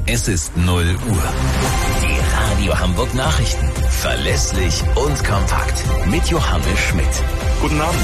Es ist 0 Uhr. Die Radio Hamburg Nachrichten. Verlässlich und kompakt. Mit Johannes Schmidt. Guten Abend.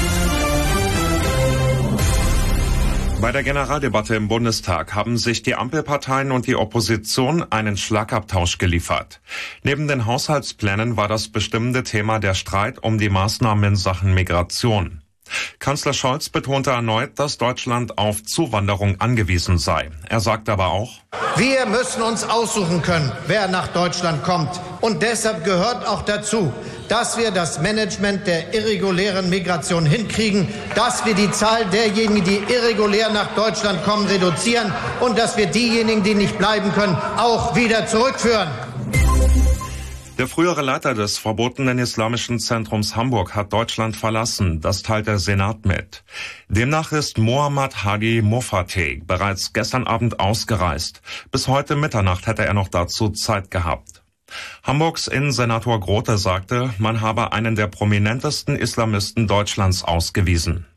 Bei der Generaldebatte im Bundestag haben sich die Ampelparteien und die Opposition einen Schlagabtausch geliefert. Neben den Haushaltsplänen war das bestimmende Thema der Streit um die Maßnahmen in Sachen Migration. Kanzler Scholz betonte erneut, dass Deutschland auf Zuwanderung angewiesen sei. Er sagte aber auch: Wir müssen uns aussuchen können, wer nach Deutschland kommt. Und deshalb gehört auch dazu, dass wir das Management der irregulären Migration hinkriegen, dass wir die Zahl derjenigen, die irregulär nach Deutschland kommen, reduzieren und dass wir diejenigen, die nicht bleiben können, auch wieder zurückführen. Der frühere Leiter des verbotenen Islamischen Zentrums Hamburg hat Deutschland verlassen. Das teilt der Senat mit. Demnach ist Mohammad Hadi Mofateh bereits gestern Abend ausgereist. Bis heute Mitternacht hätte er noch dazu Zeit gehabt. Hamburgs Innensenator Grote sagte, man habe einen der prominentesten Islamisten Deutschlands ausgewiesen.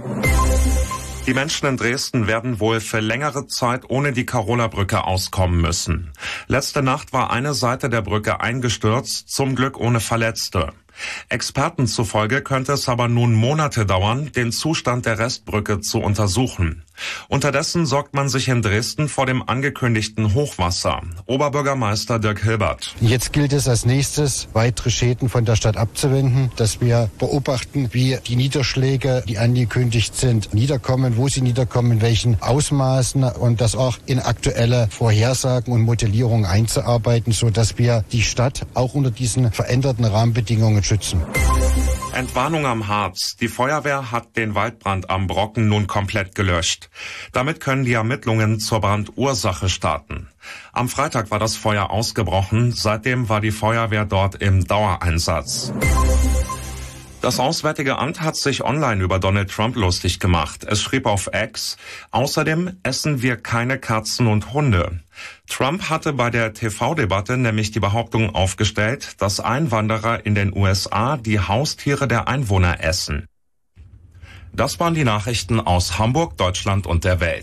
Die Menschen in Dresden werden wohl für längere Zeit ohne die Karola-Brücke auskommen müssen. Letzte Nacht war eine Seite der Brücke eingestürzt, zum Glück ohne Verletzte. Experten zufolge könnte es aber nun Monate dauern, den Zustand der Restbrücke zu untersuchen. Unterdessen sorgt man sich in Dresden vor dem angekündigten Hochwasser. Oberbürgermeister Dirk Hilbert. Jetzt gilt es als nächstes, weitere Schäden von der Stadt abzuwenden, dass wir beobachten, wie die Niederschläge, die angekündigt sind, niederkommen, wo sie niederkommen, in welchen Ausmaßen und das auch in aktuelle Vorhersagen und Modellierungen einzuarbeiten, sodass wir die Stadt auch unter diesen veränderten Rahmenbedingungen schützen. Entwarnung am Harz. Die Feuerwehr hat den Waldbrand am Brocken nun komplett gelöscht. Damit können die Ermittlungen zur Brandursache starten. Am Freitag war das Feuer ausgebrochen. Seitdem war die Feuerwehr dort im Dauereinsatz. Das Auswärtige Amt hat sich online über Donald Trump lustig gemacht. Es schrieb auf X: Außerdem essen wir keine Katzen und Hunde. Trump hatte bei der TV-Debatte nämlich die Behauptung aufgestellt, dass Einwanderer in den USA die Haustiere der Einwohner essen. Das waren die Nachrichten aus Hamburg, Deutschland und der Welt.